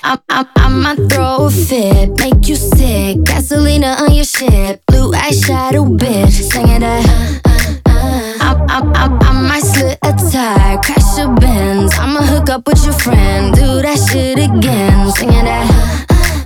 I might throw a fit, make you sick. Gasolina on your shit, blue eyeshadow bitch. Singing that. I might slit a tire, crash your Benz. I'ma hook up with your friend, do that shit again. Singing that.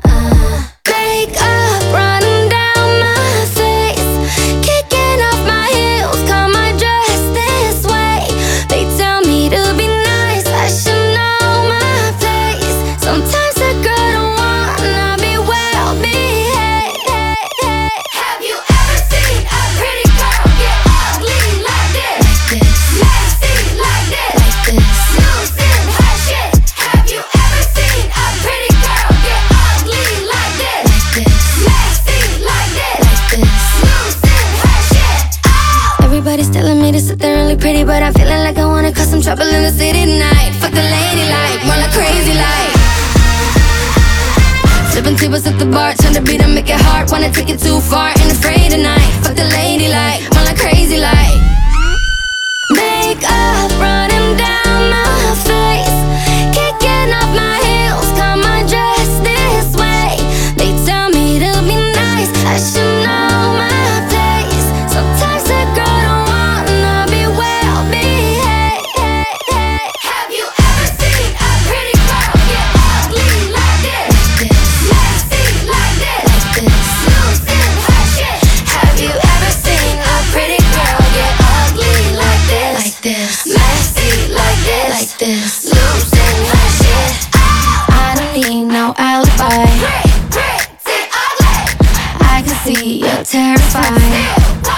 Makeup running down my face, kicking off my heels, cut my dress this way. They tell me to be nice, I should know my place. Sometimes a girl don't wanna be well behaved. Have you ever seen a pretty girl get ugly like this? Messy like this? Losing her shit. Have you ever seen a pretty girl get ugly like this? Messy like this? Losing her shit. Oh! Everybody's telling me to sit there and look pretty, but I'm feeling like I wanna cause some trouble in the city tonight. Fuck the lady like, more like crazy like. Sipping tables at the bar, trying to beat and make it hard. Wanna take it too far, ain't afraid tonight. Fuck the lady like, more like crazy like. Makeup running down my face, kicking off my heels, cut my dress this way. They tell me to be nice, I should know my place. Sometimes a girl don't wanna be well behaved. Have you ever seen a pretty girl get ugly like this? Messy like this? Losing her shit. Have you ever seen a pretty girl get ugly like this? Messy like this? Losing her shit. I don't need no alibi, Pretty ugly. I can see you're terrified.